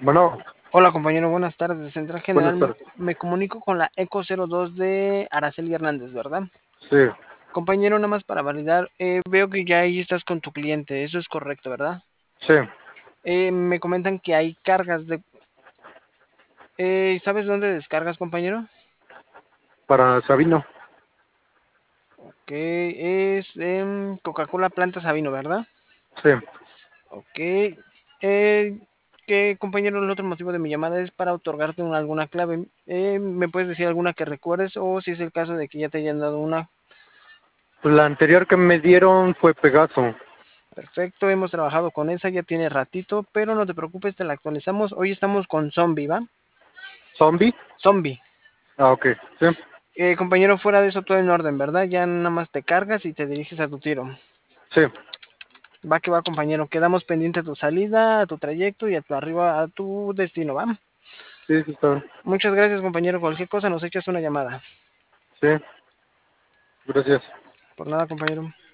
Bueno, Hola compañero, buenas tardes. Central buenas General, tardes. me comunico con la ECO 02 de Araceli Hernández, ¿verdad? Sí, Compañero, nada más para validar, veo que ya ahí estás con tu cliente, eso es correcto, ¿verdad? sí, Me comentan que hay cargas de... ¿sabes dónde descargas, compañero? para Sabino. Que es en Coca-Cola Planta Sabino, ¿verdad? Sí. Ok. Eh, que compañero, el otro motivo de mi llamada es para otorgarte alguna clave. ¿Me puedes decir alguna que recuerdes o si es el caso de que ya te hayan dado una? Pues la anterior que me dieron fue Pegaso. Perfecto, hemos trabajado con esa, ya tiene ratito, pero no te preocupes, te la actualizamos. Hoy estamos con Zombie, ¿va? ¿Zombie? Zombie. Ah, ok. Sí, Compañero, fuera de eso todo en orden, ¿verdad? Ya nada más te cargas y te diriges a tu tiro. sí, Va que va, compañero. Quedamos pendiente a tu salida, a tu trayecto y a tu arriba, a tu destino, ¿va? sí, sí, está bien. Muchas gracias, compañero. Cualquier cosa nos echas una llamada. Sí, gracias. Por nada, compañero.